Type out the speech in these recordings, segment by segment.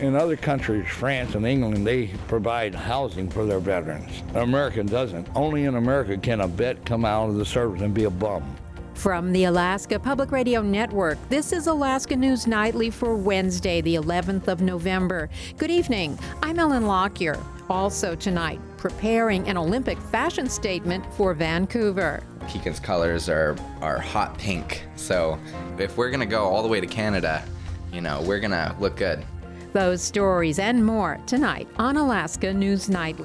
in other countries, France and England, they provide housing for their veterans. America doesn't. Only in America can a vet come out of the service and be a bum. From the Alaska Public Radio Network, this is Alaska News Nightly for Wednesday, the 11th of November. Good evening. I'm Ellen Lockyer. Also tonight, preparing an Olympic fashion statement for Vancouver. Pekin's colors are hot pink, so if we're going to go all the way to Canada, we're going to look good. Those stories and more tonight on Alaska News Nightly.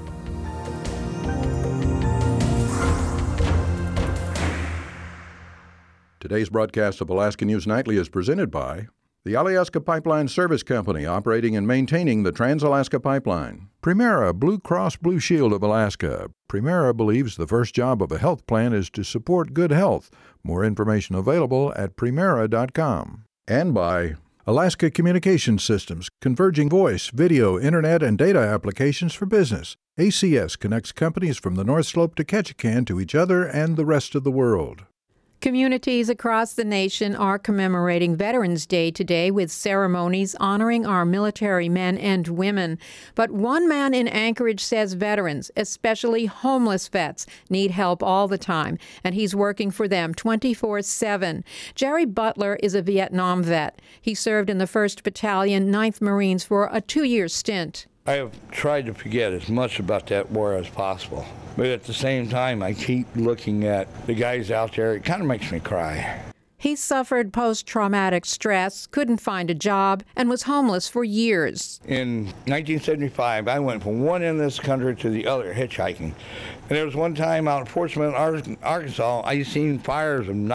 Today's broadcast of Alaska News Nightly is presented by the Alyeska Pipeline Service Company, operating and maintaining the Trans-Alaska Pipeline. Primera Blue Cross Blue Shield of Alaska. Primera believes the first job of a health plan is to support good health. More information available at primera.com. And by Alaska Communication Systems, converging voice, video, internet, and data applications for business. ACS connects companies from the North Slope to Ketchikan to each other and the rest of the world. Communities across the nation are commemorating Veterans Day today with ceremonies honoring our military men and women. But one man in Anchorage says veterans, especially homeless vets, need help all the time, and he's working for them 24/7. Jerry Butler is a Vietnam vet. He served in the 1st Battalion, 9th Marines for a 2-year stint. I have tried to forget as much about that war as possible. But at the same time, I keep looking at the guys out there. It kind of makes me cry. He suffered post-traumatic stress, couldn't find a job, and was homeless for years. In 1975, I went from one end of this country to the other hitchhiking. And there was one time out in Fort Smith, Arkansas, I seen fires of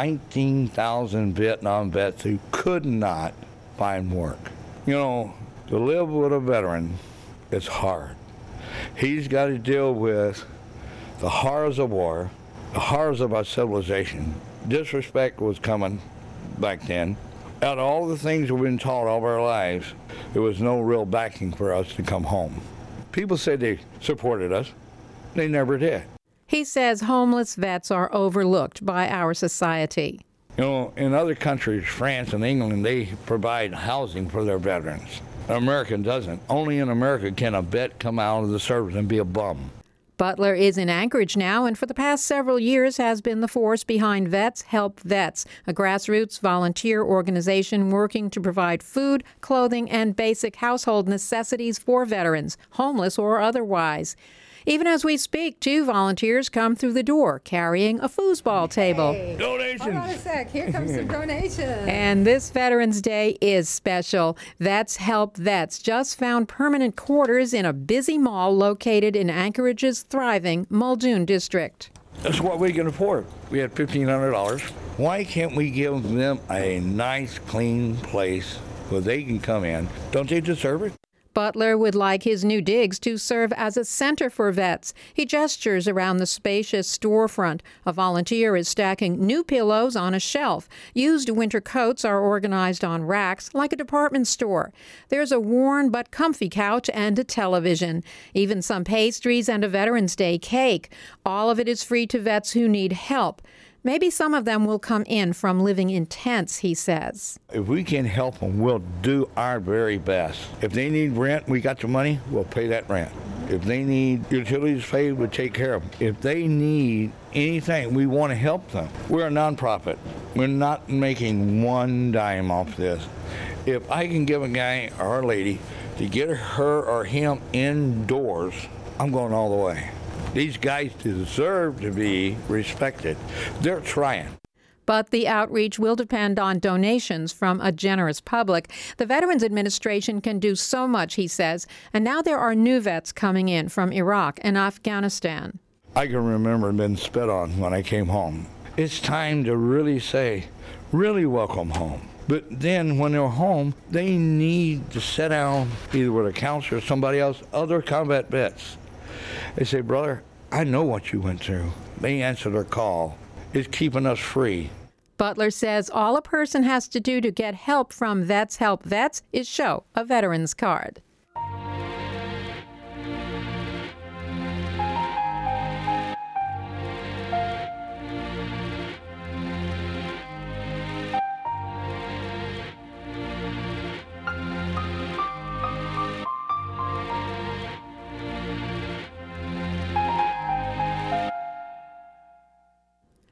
19,000 Vietnam vets who could not find work. To live with a veteran is hard. He's got to deal with the horrors of war, the horrors of our civilization. Disrespect was coming back then. Out of all the things we've been taught all of our lives, there was no real backing for us to come home. People said they supported us. They never did. He says homeless vets are overlooked by our society. In other countries, France and England, they provide housing for their veterans. America doesn't. Only in America can a vet come out of the service and be a bum. Butler is in Anchorage now, and for the past several years has been the force behind Vets Help Vets, a grassroots volunteer organization working to provide food, clothing, and basic household necessities for veterans, homeless or otherwise. Even as we speak, 2 volunteers come through the door carrying a foosball table. Hey. Donations! Hold on a sec. Here comes some donations. And this Veterans Day is special. Vets Help Vets just found permanent quarters in a busy mall located in Anchorage's thriving Muldoon district. That's what we can afford. We had $1,500. Why can't we give them a nice, clean place where they can come in? Don't they deserve it? Butler would like his new digs to serve as a center for vets. He gestures around the spacious storefront. A volunteer is stacking new pillows on a shelf. Used winter coats are organized on racks like a department store. There's a worn but comfy couch and a television. Even some pastries and a Veterans Day cake. All of it is free to vets who need help. Maybe some of them will come in from living in tents, he says. If we can help them, we'll do our very best. If they need rent, we got the money, we'll pay that rent. If they need utilities paid, we'll take care of them. If they need anything, we want to help them. We're a nonprofit. We're not making one dime off this. If I can give a guy or a lady to get her or him indoors, I'm going all the way. These guys deserve to be respected. They're trying. But the outreach will depend on donations from a generous public. The Veterans Administration can do so much, he says, and now there are new vets coming in from Iraq and Afghanistan. I can remember being spit on when I came home. It's time to really say, really welcome home. But then when they're home, they need to sit down either with a counselor or somebody else, other combat vets. They say, brother, I know what you went through. They answer their call. It's keeping us free. Butler says all a person has to do to get help from Vets Help Vets is show a veteran's card.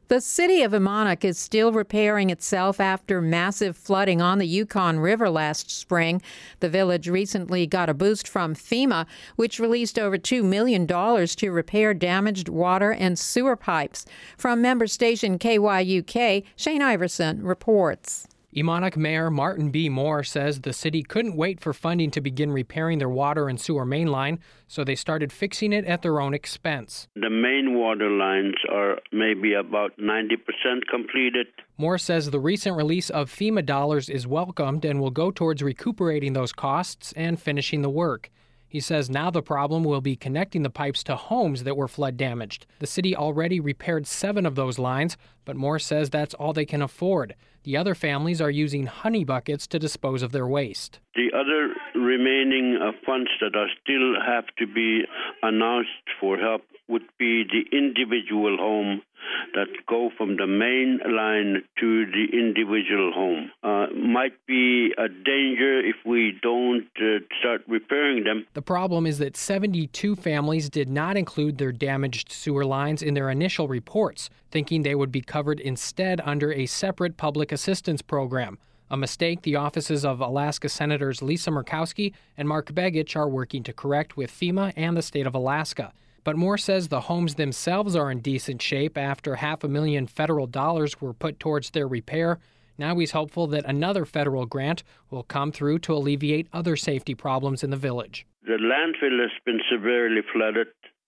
The city of Emmonak is still repairing itself after massive flooding on the Yukon River last spring. The village recently got a boost from FEMA, which released over $2 million to repair damaged water and sewer pipes. From member station KYUK, Shane Iverson reports. Emmonak Mayor Martin B. Moore says the city couldn't wait for funding to begin repairing their water and sewer main line, so they started fixing it at their own expense. The main water lines are maybe about 90% completed. Moore says the recent release of FEMA dollars is welcomed and will go towards recuperating those costs and finishing the work. He says now the problem will be connecting the pipes to homes that were flood damaged. The city already repaired 7 of those lines, but Moore says that's all they can afford. The other families are using honey buckets to dispose of their waste. The other remaining funds that are still have to be announced for help would be the individual home that go from the main line to the individual home. Might be a danger if we don't start repairing them. The problem is that 72 families did not include their damaged sewer lines in their initial reports, thinking they would be covered instead under a separate public assistance program. A mistake the offices of Alaska Senators Lisa Murkowski and Mark Begich are working to correct with FEMA and the state of Alaska. But Moore says the homes themselves are in decent shape after $500,000 federal dollars were put towards their repair. Now he's hopeful that another federal grant will come through to alleviate other safety problems in the village. The landfill has been severely flooded,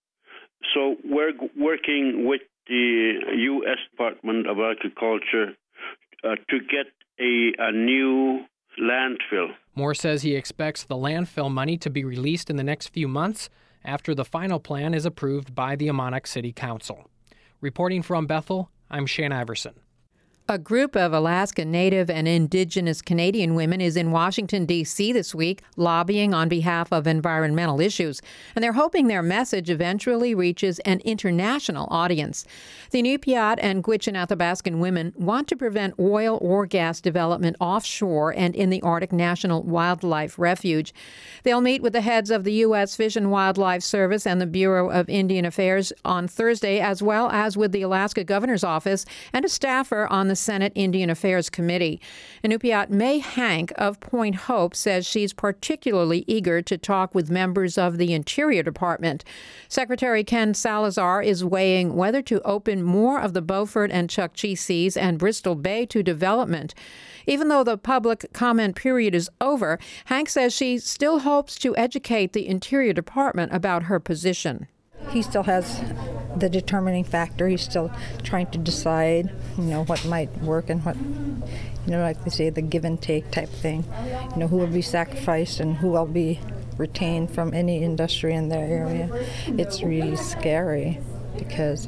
so we're working with the U.S. Department of Agriculture to get a new landfill. Moore says he expects the landfill money to be released in the next few months after the final plan is approved by the Emmonak City Council. Reporting from Bethel, I'm Shane Iverson. A group of Alaska Native and Indigenous Canadian women is in Washington, D.C. this week, lobbying on behalf of environmental issues, and they're hoping their message eventually reaches an international audience. The Inupiat and Gwich'in Athabascan women want to prevent oil or gas development offshore and in the Arctic National Wildlife Refuge. They'll meet with the heads of the U.S. Fish and Wildlife Service and the Bureau of Indian Affairs on Thursday, as well as with the Alaska Governor's Office and a staffer on the Senate Indian Affairs Committee. Inupiat May Hank of Point Hope says she's particularly eager to talk with members of the Interior Department. Secretary Ken Salazar is weighing whether to open more of the Beaufort and Chukchi Seas and Bristol Bay to development. Even though the public comment period is over, Hank says she still hopes to educate the Interior Department about her position. He still has the determining factor. He's still trying to decide, what might work and what, like they say, the give and take type thing. Who will be sacrificed and who will be retained from any industry in their area. It's really scary because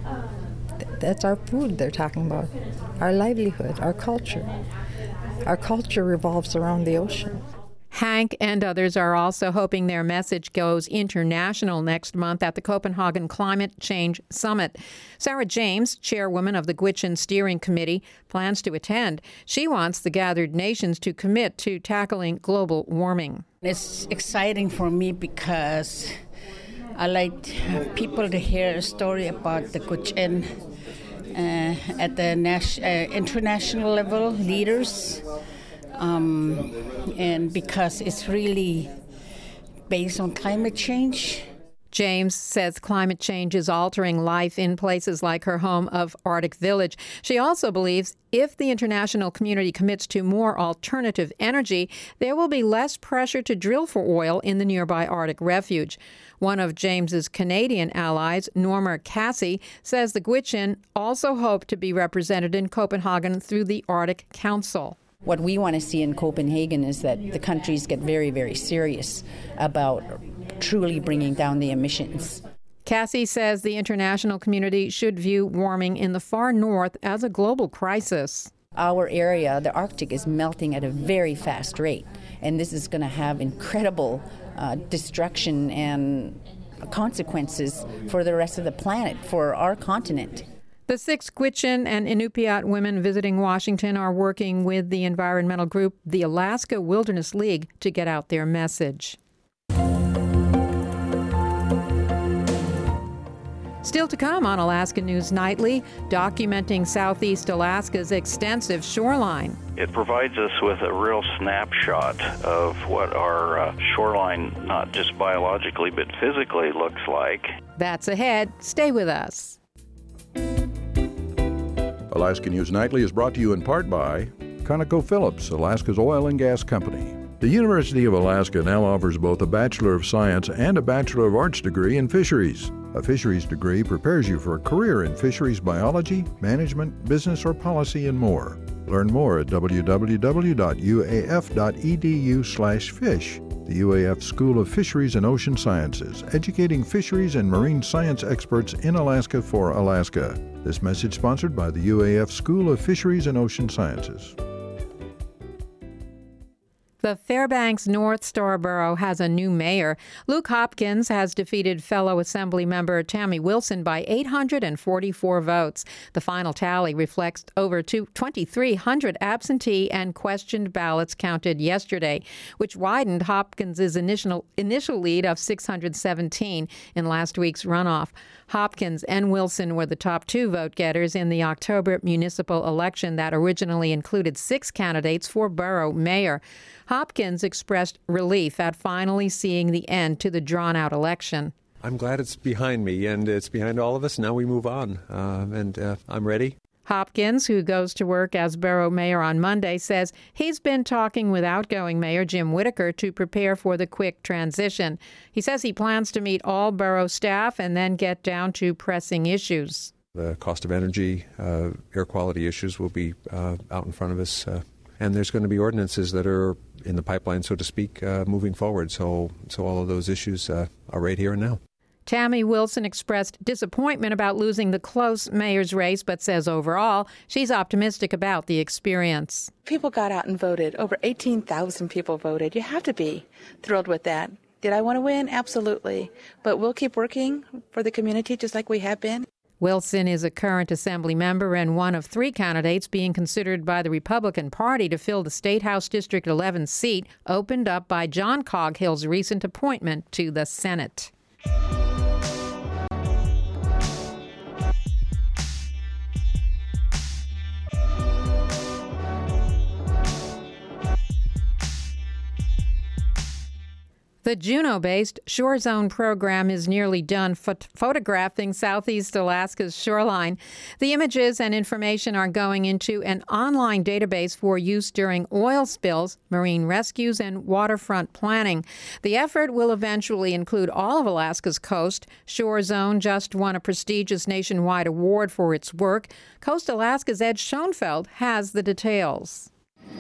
that's our food they're talking about, our livelihood, our culture. Our culture revolves around the ocean. Hank and others are also hoping their message goes international next month at the Copenhagen Climate Change Summit. Sarah James, chairwoman of the Gwich'in Steering Committee, plans to attend. She wants the gathered nations to commit to tackling global warming. It's exciting for me because I like people to hear a story about the Gwich'in at the international level, leaders. And because it's really based on climate change. James says climate change is altering life in places like her home of Arctic Village. She also believes if the international community commits to more alternative energy, there will be less pressure to drill for oil in the nearby Arctic refuge. One of James's Canadian allies, Norma Cassie, says the Gwich'in also hope to be represented in Copenhagen through the Arctic Council. What we want to see in Copenhagen is that the countries get very, very serious about truly bringing down the emissions. Cassie says the international community should view warming in the far north as a global crisis. Our area, the Arctic, is melting at a very fast rate, and this is going to have incredible destruction and consequences for the rest of the planet, for our continent. The 6 Gwich'in and Inupiat women visiting Washington are working with the environmental group, the Alaska Wilderness League, to get out their message. Still to come on Alaska News Nightly, documenting Southeast Alaska's extensive shoreline. It provides us with a real snapshot of what our shoreline, not just biologically but physically, looks like. That's ahead. Stay with us. Alaska News Nightly is brought to you in part by ConocoPhillips, Alaska's oil and gas company. The University of Alaska now offers both a Bachelor of Science and a Bachelor of Arts degree in fisheries. A fisheries degree prepares you for a career in fisheries biology, management, business, or policy, and more. Learn more at www.uaf.edu/fish. The UAF School of Fisheries and Ocean Sciences, educating fisheries and marine science experts in Alaska for Alaska. This message sponsored by the UAF School of Fisheries and Ocean Sciences. The Fairbanks North Star Borough has a new mayor. Luke Hopkins has defeated fellow Assembly member Tammy Wilson by 844 votes. The final tally reflects over 2,300 absentee and questioned ballots counted yesterday, which widened Hopkins' initial lead of 617 in last week's runoff. Hopkins and Wilson were the top two vote-getters in the October municipal election that originally included 6 candidates for borough mayor. Hopkins expressed relief at finally seeing the end to the drawn-out election. I'm glad it's behind me, and it's behind all of us. Now we move on, and I'm ready. Hopkins, who goes to work as borough mayor on Monday, says he's been talking with outgoing Mayor Jim Whitaker to prepare for the quick transition. He says he plans to meet all borough staff and then get down to pressing issues. The cost of energy, air quality issues will be out in front of us, and there's going to be ordinances that are in the pipeline, so to speak, moving forward. So all of those issues are right here and now. Tammy Wilson expressed disappointment about losing the close mayor's race, but says overall she's optimistic about the experience. People got out and voted. Over 18,000 people voted. You have to be thrilled with that. Did I want to win? Absolutely. But we'll keep working for the community just like we have been. Wilson is a current Assembly member and one of 3 candidates being considered by the Republican Party to fill the State House District 11 seat opened up by John Coghill's recent appointment to the Senate. The Juneau-based Shore Zone program is nearly done photographing Southeast Alaska's shoreline. The images and information are going into an online database for use during oil spills, marine rescues, and waterfront planning. The effort will eventually include all of Alaska's coast. Shore Zone just won a prestigious nationwide award for its work. Coast Alaska's Ed Schoenfeld has the details.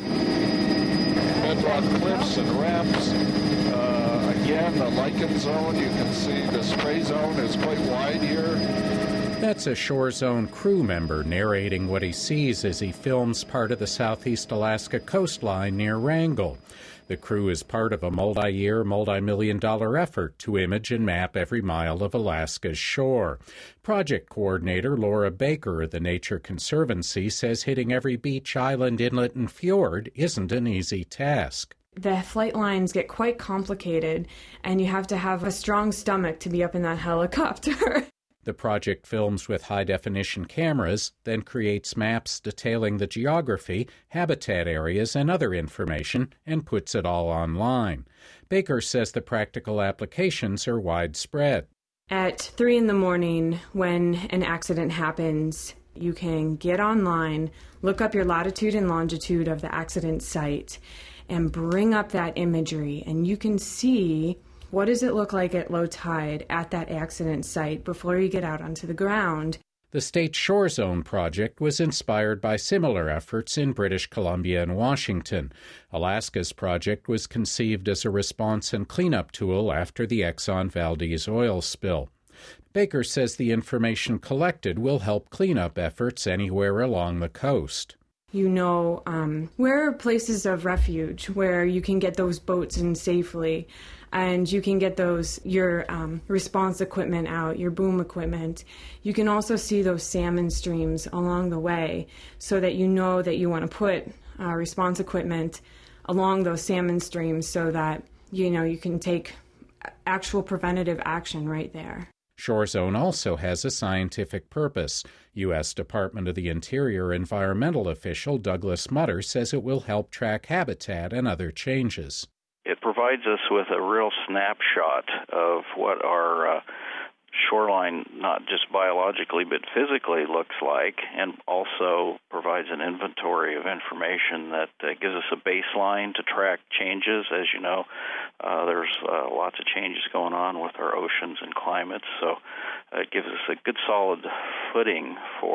Bedrock cliffs and ramps. Again, the lichen zone, you can see the spray zone is quite wide here. That's a Shore Zone crew member narrating what he sees as he films part of the Southeast Alaska coastline near Wrangell. The crew is part of a multi-year, multi-million-dollar effort to image and map every mile of Alaska's shore. Project coordinator Laura Baker of the Nature Conservancy says hitting every beach, island, inlet, and fjord isn't an easy task. The flight lines get quite complicated, and you have to have a strong stomach to be up in that helicopter. The project films with high-definition cameras, then creates maps detailing the geography, habitat areas, and other information, and puts it all online. Baker says the practical applications are widespread. At 3 a.m, when an accident happens, you can get online, look up your latitude and longitude of the accident site, and bring up that imagery, and you can see what does it look like at low tide at that accident site before you get out onto the ground. The State Shore Zone project was inspired by similar efforts in British Columbia and Washington. Alaska's project was conceived as a response and cleanup tool after the Exxon Valdez oil spill. Baker says the information collected will help cleanup efforts anywhere along the coast. You know where are places of refuge where you can get those boats in safely, and you can get your response equipment out, your boom equipment. You can also see those salmon streams along the way, so that you know that you want to put response equipment along those salmon streams so that you can take actual preventative action right there. ShoreZone also has a scientific purpose. U.S. Department of the Interior environmental official Douglas Mutter says it will help track habitat and other changes. It provides us with a real snapshot of what our shoreline, not just biologically but physically, looks like, and also provides an inventory of information that gives us a baseline to track changes. As you know, there's lots of changes going on with our oceans and climates, so it gives us a good solid footing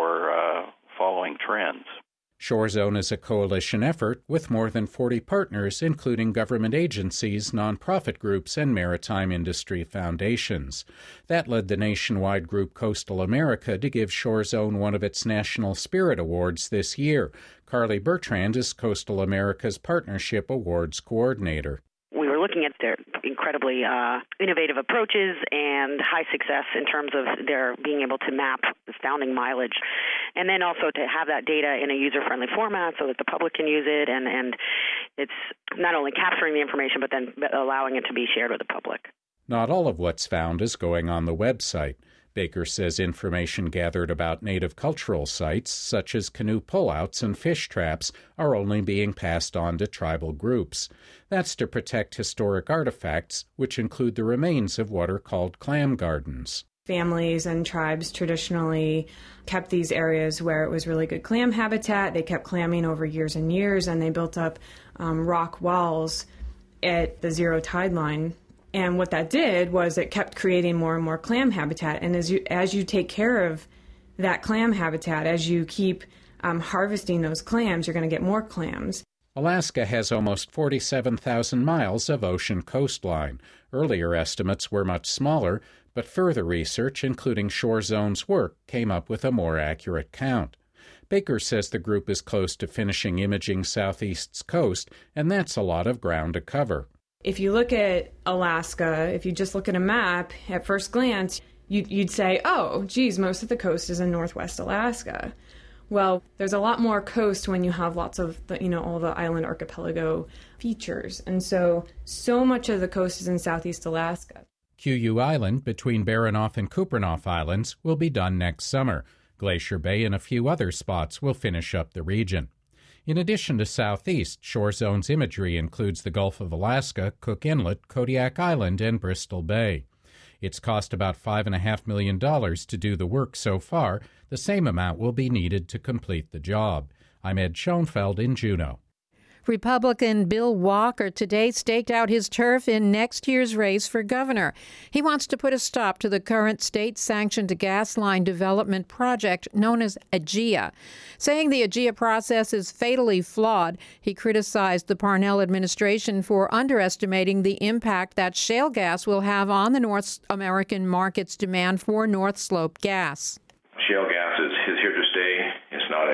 for following trends. ShoreZone is a coalition effort with more than 40 partners, including government agencies, nonprofit groups, and maritime industry foundations. That led the nationwide group Coastal America to give ShoreZone one of its National Spirit Awards this year. Carly Bertrand is Coastal America's Partnership Awards coordinator. We were looking at their incredibly innovative approaches and high success in terms of their being able to map astounding mileage, and then also to have that data in a user-friendly format so that the public can use it, and it's not only capturing the information but then allowing it to be shared with the public. Not all of what's found is going on the website. Baker says information gathered about native cultural sites, such as canoe pullouts and fish traps, are only being passed on to tribal groups. That's to protect historic artifacts, which include the remains of what are called clam gardens. Families and tribes traditionally kept these areas where it was really good clam habitat. They kept clamming over years and years, and they built up rock walls at the zero tide line. And what that did was it kept creating more and more clam habitat. And as you take care of that clam habitat, as you keep harvesting those clams, you're going to get more clams. Alaska has almost 47,000 miles of ocean coastline. Earlier estimates were much smaller, but further research, including ShoreZone's work, came up with a more accurate count. Baker says the group is close to finishing imaging Southeast's coast, and that's a lot of ground to cover. If you look at Alaska, if you just look at a map, at first glance, you'd say, oh, geez, most of the coast is in northwest Alaska. Well, there's a lot more coast when you have lots of, all the island archipelago features. And so much of the coast is in southeast Alaska. QU Island, between Baranof and Kupreanof Islands, will be done next summer. Glacier Bay and a few other spots will finish up the region. In addition to Southeast, ShoreZone's imagery includes the Gulf of Alaska, Cook Inlet, Kodiak Island, and Bristol Bay. It's cost about $5.5 million to do the work so far. The same amount will be needed to complete the job. I'm Ed Schoenfeld in Juneau. Republican Bill Walker today staked out his turf in next year's race for governor. He wants to put a stop to the current state-sanctioned gas line development project known as AGEA. Saying the AGEA process is fatally flawed, he criticized the Parnell administration for underestimating the impact that shale gas will have on the North American market's demand for North Slope gas. Shale gas is here to stay. It's not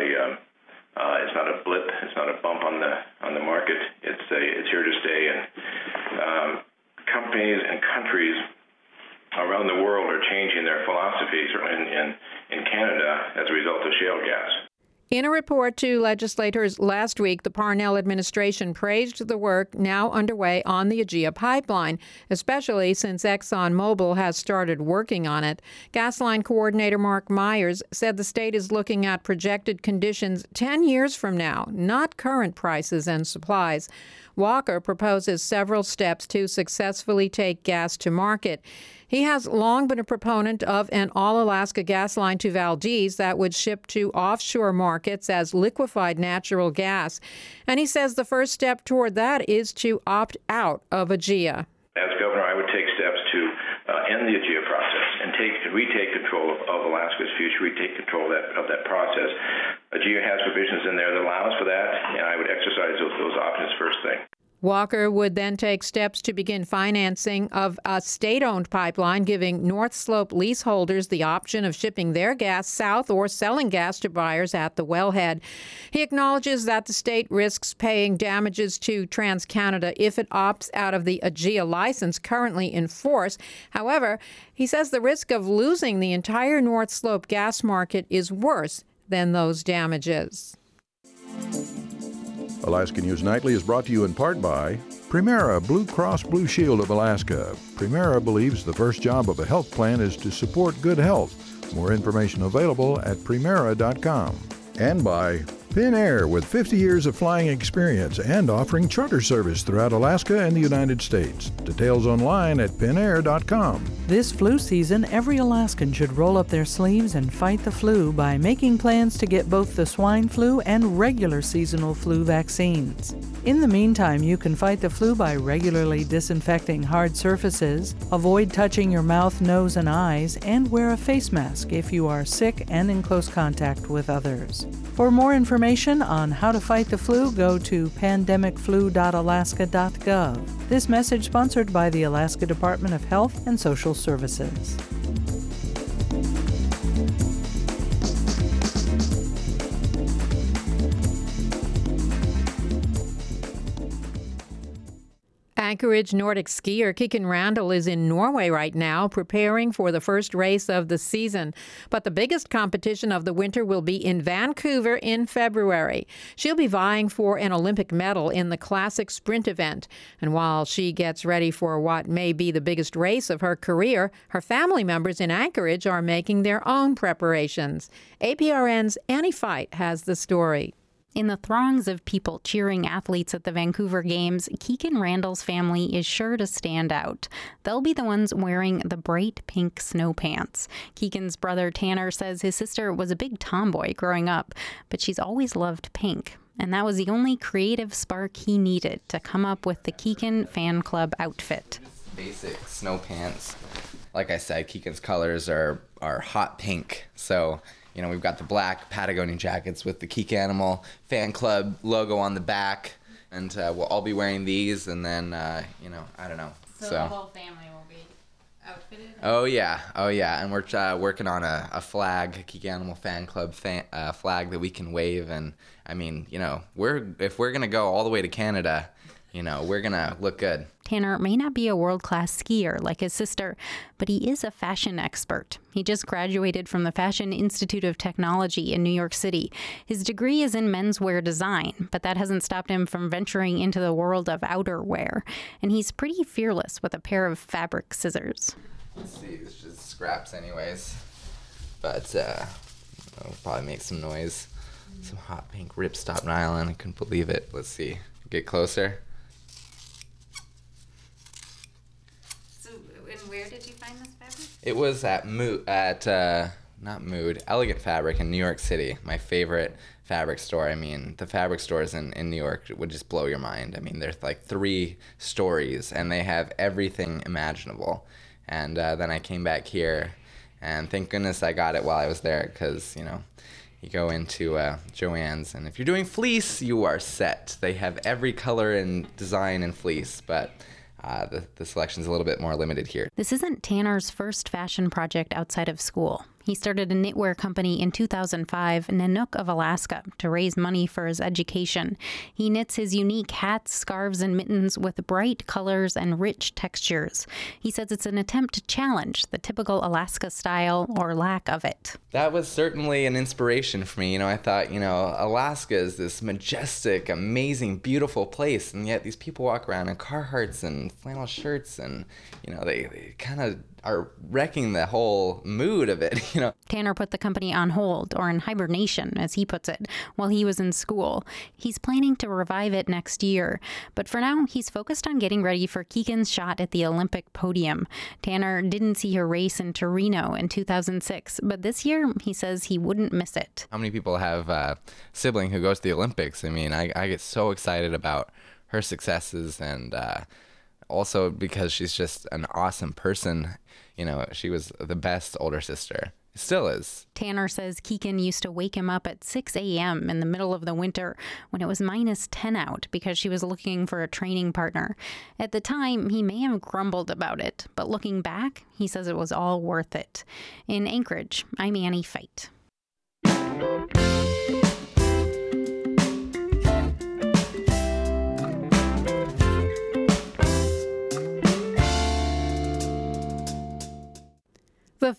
a blip. It's not a bump on the market. It's here to stay, and companies and countries around the world are changing their philosophy, certainly in Canada, as a result of shale gas. In a report to legislators last week, the Parnell administration praised the work now underway on the AGEA pipeline, especially since ExxonMobil has started working on it. Gasline coordinator Mark Myers said the state is looking at projected conditions 10 years from now, not current prices and supplies. Walker proposes several steps to successfully take gas to market. He has long been a proponent of an all-Alaska gas line to Valdez that would ship to offshore markets as liquefied natural gas. And he says the first step toward that is to opt out of AGEA. As governor, I would take steps to end the AGEA process and retake control of Alaska's future, retake control of that process. AGEA has provisions in there that allows for that, and I would exercise those options first thing. Walker would then take steps to begin financing of a state-owned pipeline, giving North Slope leaseholders the option of shipping their gas south or selling gas to buyers at the wellhead. He acknowledges that the state risks paying damages to TransCanada if it opts out of the AGEA license currently in force. However, he says the risk of losing the entire North Slope gas market is worse than those damages. Alaska News Nightly is brought to you in part by Primera Blue Cross Blue Shield of Alaska. Primera believes the first job of a health plan is to support good health. More information available at primera.com. And by Pinair, with 50 years of flying experience and offering charter service throughout Alaska and the United States. Details online at pinair.com. This flu season, every Alaskan should roll up their sleeves and fight the flu by making plans to get both the swine flu and regular seasonal flu vaccines. In the meantime, you can fight the flu by regularly disinfecting hard surfaces, avoid touching your mouth, nose, and eyes, and wear a face mask if you are sick and in close contact with others. For more information on how to fight the flu, go to pandemicflu.alaska.gov. This message sponsored by the Alaska Department of Health and Social Services. Anchorage Nordic skier Kikkan Randall is in Norway right now preparing for the first race of the season. But the biggest competition of the winter will be in Vancouver in February. She'll be vying for an Olympic medal in the classic sprint event. And while she gets ready for what may be the biggest race of her career, her family members in Anchorage are making their own preparations. APRN's Annie Fight has the story. In the throngs of people cheering athletes at the Vancouver Games, Kikkan Randall's family is sure to stand out. They'll be the ones wearing the bright pink snow pants. Kikkan's brother Tanner says his sister was a big tomboy growing up, but she's always loved pink. And that was the only creative spark he needed to come up with the Kikkan fan club outfit. Basic snow pants. Like I said, Kikkan's colors are hot pink, so you know, we've got the black Patagonia jackets with the Kik Animal fan club logo on the back, and we'll all be wearing these, and then, I don't know. So the whole family will be outfitted? Oh, yeah, and we're working on a flag, Kik Animal fan club flag that we can wave, and, I mean, if we're going to go all the way to Canada, we're going to look good. Tanner may not be a world-class skier like his sister, but he is a fashion expert. He just graduated from the Fashion Institute of Technology in New York City. His degree is in menswear design, but that hasn't stopped him from venturing into the world of outerwear. And he's pretty fearless with a pair of fabric scissors. Let's see, it's just scraps anyways, but it'll probably make some noise. Some hot pink ripstop nylon, I couldn't believe it. Let's see, get closer. Where did you find this fabric? It was at Elegant Fabric in New York City, my favorite fabric store. I mean, the fabric stores in New York would just blow your mind. I mean, there's like 3 stories, and they have everything imaginable. And then I came back here, and thank goodness I got it while I was there, because, you go into Joann's, and if you're doing fleece, you are set. They have every color and design in fleece, but the selection's a little bit more limited here. This isn't Tanner's first fashion project outside of school. He started a knitwear company in 2005, Nanook of Alaska, to raise money for his education. He knits his unique hats, scarves, and mittens with bright colors and rich textures. He says it's an attempt to challenge the typical Alaska style or lack of it. That was certainly an inspiration for me. I thought, Alaska is this majestic, amazing, beautiful place, and yet these people walk around in Carhartts and flannel shirts, and, they kind of are wrecking the whole mood of it, Tanner put the company on hold, or in hibernation, as he puts it, while he was in school. He's planning to revive it next year, but for now, he's focused on getting ready for Kikkan's shot at the Olympic podium. Tanner didn't see her race in Torino in 2006, but this year, he says he wouldn't miss it. How many people have a sibling who goes to the Olympics? I mean, I get so excited about her successes, and also because she's just an awesome person. She was the best older sister. Still is. Tanner says Kikkan used to wake him up at 6 a.m. in the middle of the winter when it was -10 out because she was looking for a training partner. At the time, he may have grumbled about it, but looking back, he says it was all worth it. In Anchorage, I'm Annie Fight. The 15th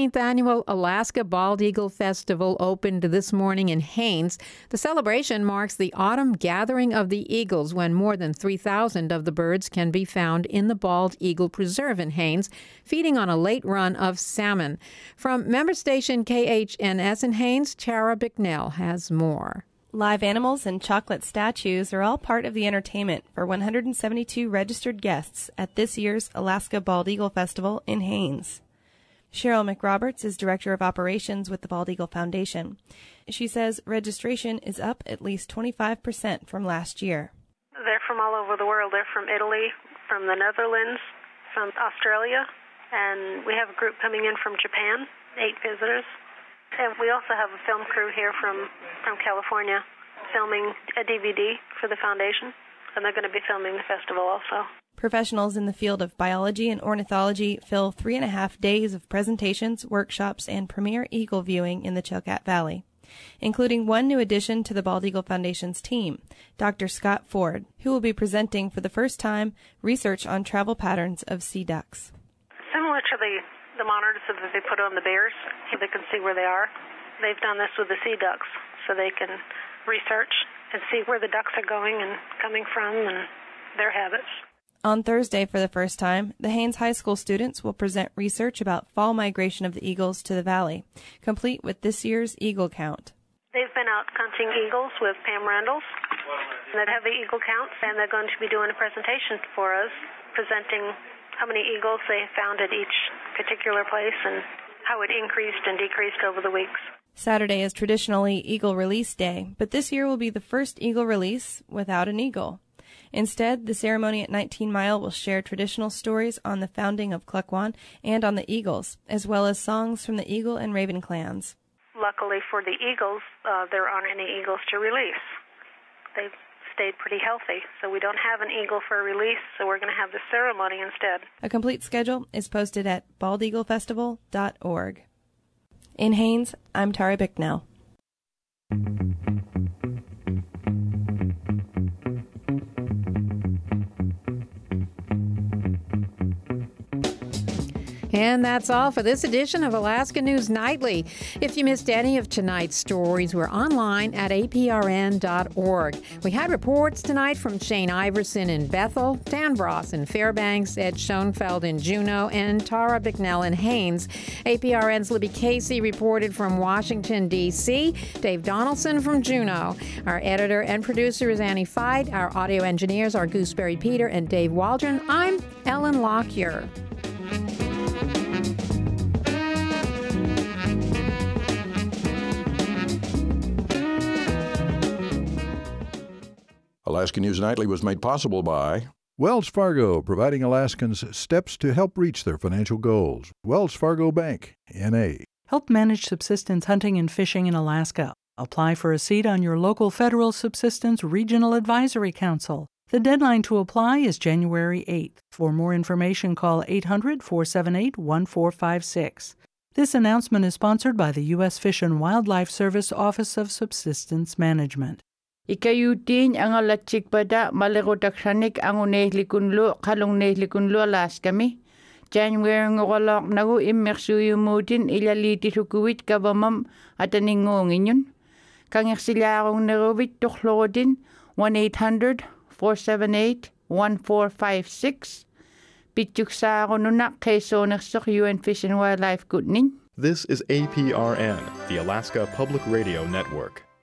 14th annual Alaska Bald Eagle Festival opened this morning in Haines. The celebration marks the autumn gathering of the eagles, when more than 3,000 of the birds can be found in the Bald Eagle Preserve in Haines, feeding on a late run of salmon. From member station KHNS in Haines, Tara Bicknell has more. Live animals and chocolate statues are all part of the entertainment for 172 registered guests at this year's Alaska Bald Eagle Festival in Haines. Cheryl McRoberts is Director of Operations with the Bald Eagle Foundation. She says registration is up at least 25% from last year. They're from all over the world. They're from Italy, from the Netherlands, from Australia, and we have a group coming in from Japan, 8 visitors. And we also have a film crew here from California filming a DVD for the foundation, and they're going to be filming the festival also. Professionals in the field of biology and ornithology fill 3.5 days of presentations, workshops, and premiere eagle viewing in the Chilkat Valley, including one new addition to the Bald Eagle Foundation's team, Dr. Scott Ford, who will be presenting for the first time research on travel patterns of sea ducks. Similar to the monitors that they put on the bears, so they can see where they are. They've done this with the sea ducks, so they can research and see where the ducks are going and coming from and their habits. On Thursday, for the first time, the Haines High School students will present research about fall migration of the eagles to the valley, complete with this year's eagle count. They've been out counting eagles with Pam Randalls. They have the eagle counts, and they're going to be doing a presentation for us, presenting how many eagles they found at each particular place and how it increased and decreased over the weeks. Saturday is traditionally Eagle Release Day, but this year will be the first eagle release without an eagle. Instead, the ceremony at 19 Mile will share traditional stories on the founding of Klukwan and on the eagles, as well as songs from the Eagle and Raven clans. Luckily for the eagles, there aren't any eagles to release. They've stayed pretty healthy, so we don't have an eagle for a release, so we're going to have the ceremony instead. A complete schedule is posted at baldeaglefestival.org. In Haines, I'm Tara Bicknell. And that's all for this edition of Alaska News Nightly. If you missed any of tonight's stories, we're online at aprn.org. We had reports tonight from Shane Iverson in Bethel, Dan Bross in Fairbanks, Ed Schoenfeld in Juneau, and Tara Bicknell in Haines. APRN's Libby Casey reported from Washington, D.C., Dave Donaldson from Juneau. Our editor and producer is Annie Fide. Our audio engineers are Gooseberry Peter and Dave Waldron. I'm Ellen Lockyer. Alaska News Nightly was made possible by Wells Fargo, providing Alaskans steps to help reach their financial goals. Wells Fargo Bank, N.A. Help manage subsistence hunting and fishing in Alaska. Apply for a seat on your local Federal Subsistence Regional Advisory Council. The deadline to apply is January 8th. For more information, call 800-478-1456. This announcement is sponsored by the U.S. Fish and Wildlife Service Office of Subsistence Management. Ikayutin ang alatsik pada malikotakshanik ang unehlikunlo kalungnehlikunlo Alaskami. January ngolok nagu immersuyumutin ilalitirukuwit kabamam ataninngongin yun. Kangirsilarong naruvit tukloodin 1-800-478-1456. Pitjuksaronunak kaysonersok UN Fish and Wildlife Gutnin. This is APRN, the Alaska Public Radio Network.